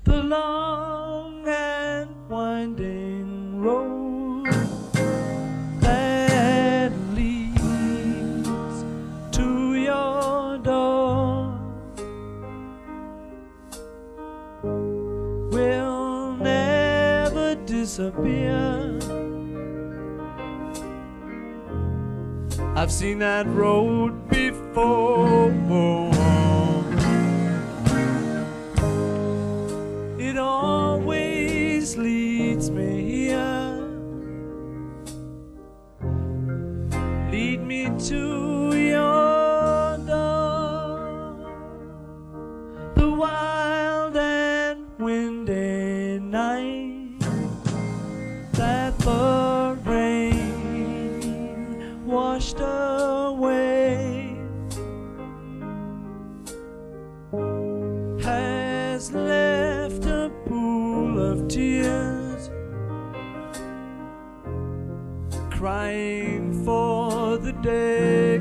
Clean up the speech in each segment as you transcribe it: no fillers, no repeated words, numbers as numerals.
the long and winding road that leads to your door will never disappear. I've seen that road before. It always leads me here. Lead me to your door. The wild and windy night that the rain washed away has left a pool of tears, crying for the day.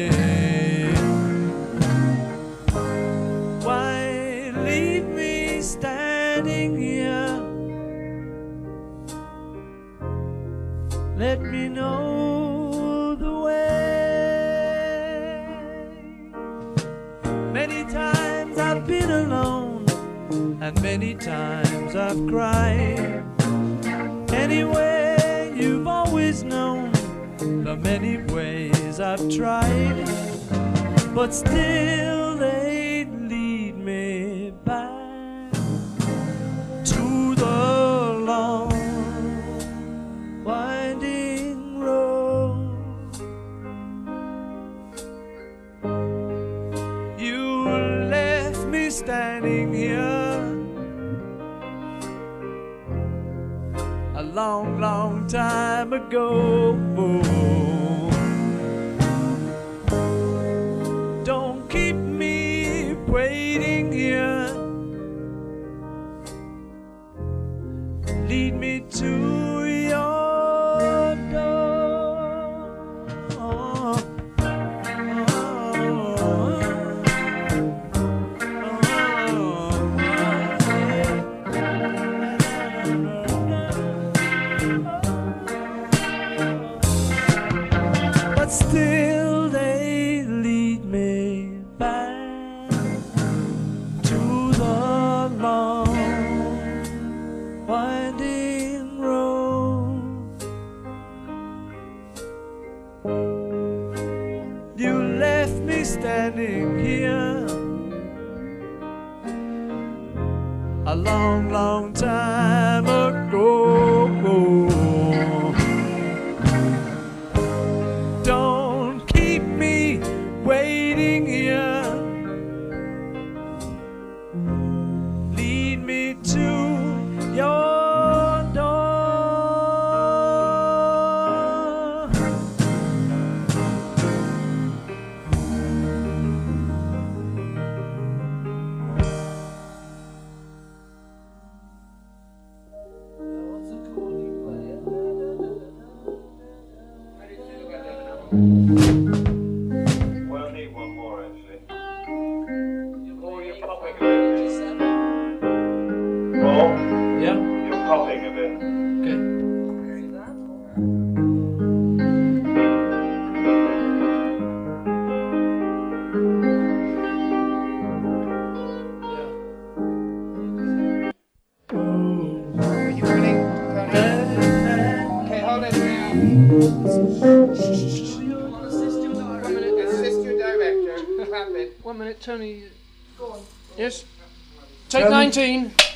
Why leave me standing here? Let me know the way. Many times I've been alone, and many times I've cried. Anyway, you've always known the many ways I've tried, but still they lead me back to the long winding road. You left me standing here a long, long time ago. Don't keep me waiting here. Lead me to your door. But still they lead me back to the long winding road. You left me standing here a long, long time ago. Don't keep me waiting here. Lead me to your door. We'll need one more actually. Oh, you're popping. Paul, Yeah, you're popping a bit. okay. Are you ready? Okay, hold it now. Assist your director. 1 minute, Tony. Go on. Yes. Take 19.